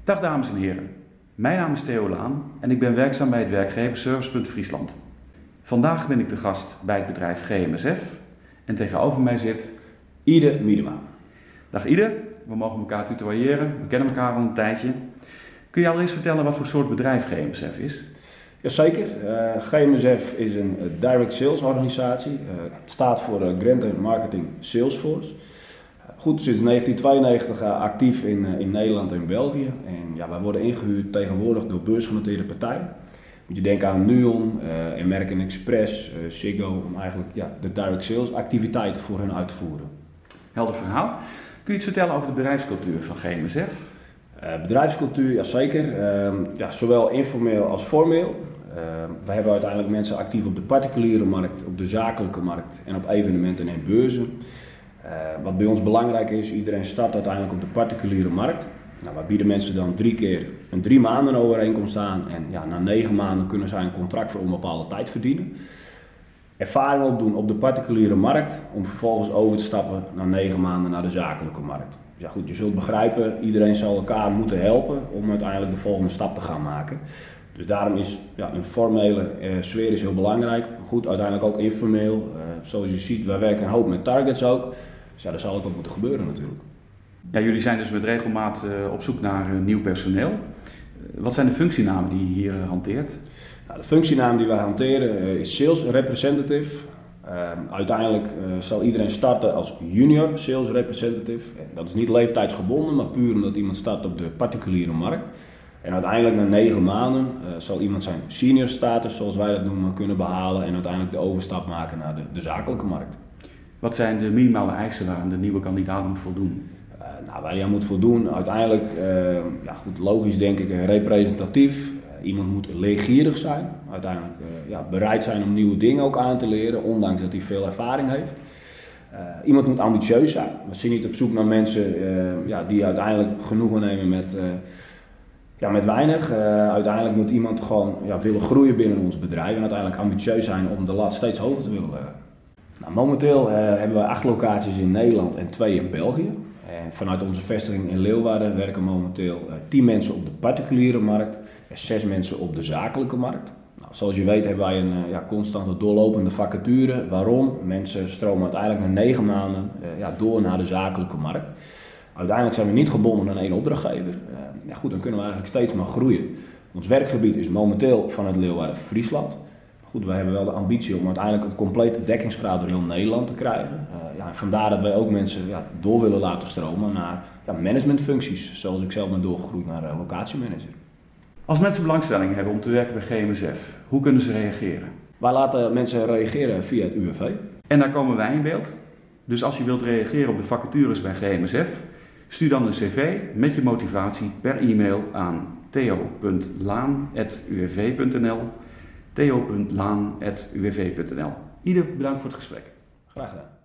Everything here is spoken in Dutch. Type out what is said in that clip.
Dag dames en heren, mijn naam is Theo Laan en ik ben werkzaam bij het werkgeversservicepunt Friesland. Vandaag ben ik te gast bij het bedrijf GMSF en tegenover mij zit Ide Miedema. Dag Ide, we mogen elkaar tutoyeren, we kennen elkaar al een tijdje. Kun je al eens vertellen wat voor soort bedrijf GMSF is? Jazeker, GMSF is een direct sales organisatie. Het staat voor Grant Marketing Salesforce. Goed, sinds 1992 actief in Nederland en België. En ja, wij worden ingehuurd tegenwoordig door beursgenoteerde partijen. Moet je denken aan Nuon, American Express, Ziggo, om eigenlijk de direct sales activiteiten voor hen uit te voeren. Helder verhaal. Kun je iets vertellen over de bedrijfscultuur van GMSF? Bedrijfscultuur, jazeker. Zowel informeel als formeel. We hebben uiteindelijk mensen actief op de particuliere markt, op de zakelijke markt en op evenementen en beurzen. Wat bij ons belangrijk is, iedereen start uiteindelijk op de particuliere markt. Nou, wij bieden mensen dan 3 keer een 3 maanden overeenkomst aan en na 9 maanden kunnen zij een contract voor onbepaalde tijd verdienen. Ervaring opdoen op de particuliere markt om vervolgens over te stappen na 9 maanden naar de zakelijke markt. Dus ja goed, je zult begrijpen, iedereen zal elkaar moeten helpen om uiteindelijk de volgende stap te gaan maken. Dus daarom is een formele sfeer is heel belangrijk. Goed, uiteindelijk ook informeel. Zoals je ziet, wij werken een hoop met targets ook. Dus ja, dat zal ook wat moeten gebeuren natuurlijk. Ja, jullie zijn dus met regelmaat op zoek naar nieuw personeel. Wat zijn de functienamen die je hier hanteert? Nou, de functienaam die wij hanteren is Sales Representative. Uiteindelijk zal iedereen starten als Junior Sales Representative. Dat is niet leeftijdsgebonden, maar puur omdat iemand start op de particuliere markt. En uiteindelijk na 9 maanden zal iemand zijn senior status, zoals wij dat noemen, kunnen behalen en uiteindelijk de overstap maken naar de zakelijke markt. Wat zijn de minimale eisen waar de nieuwe kandidaat moet voldoen? Waar hij aan moet voldoen, uiteindelijk, logisch denk ik, representatief. Iemand moet leergierig zijn, uiteindelijk bereid zijn om nieuwe dingen ook aan te leren, ondanks dat hij veel ervaring heeft. Iemand moet ambitieus zijn. We zijn niet op zoek naar mensen die uiteindelijk genoegen nemen met weinig. Uiteindelijk moet iemand gewoon willen groeien binnen ons bedrijf en uiteindelijk ambitieus zijn om de lat steeds hoger te willen leggen. Nou, momenteel hebben we 8 locaties in Nederland en 2 in België. En vanuit onze vestiging in Leeuwarden werken momenteel 10 mensen op de particuliere markt en 6 mensen op de zakelijke markt. Nou, zoals je weet hebben wij een constante doorlopende vacature. Waarom? Mensen stromen uiteindelijk na 9 maanden door naar de zakelijke markt. Uiteindelijk zijn we niet gebonden aan één opdrachtgever. Dan kunnen we eigenlijk steeds maar groeien. Ons werkgebied is momenteel vanuit Leeuwarden Friesland. Goed, wij hebben wel de ambitie om uiteindelijk een complete dekkingsgraad door heel Nederland te krijgen. Vandaar dat wij ook mensen door willen laten stromen naar managementfuncties. Zoals ik zelf ben doorgegroeid naar locatiemanager. Als mensen belangstelling hebben om te werken bij GMSF, hoe kunnen ze reageren? Wij laten mensen reageren via het UWV. En daar komen wij in beeld. Dus als je wilt reageren op de vacatures bij GMSF, stuur dan een cv met je motivatie per e-mail aan theo.laan@uwv.nl theo.laan@uwv.nl. Ieder bedankt voor het gesprek. Graag gedaan.